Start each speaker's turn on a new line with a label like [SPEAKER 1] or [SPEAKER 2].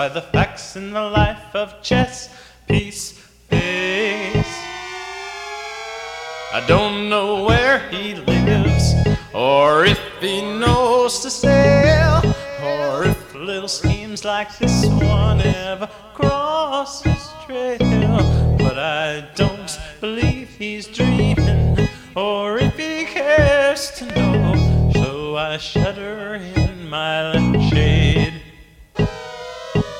[SPEAKER 1] by the facts in the life of Chess Piece Face. I don't know where he lives, or if he knows to sail, or if little schemes like this one ever cross his trail. But I don't believe he's dreaming, or if he cares to know, so I shudder in my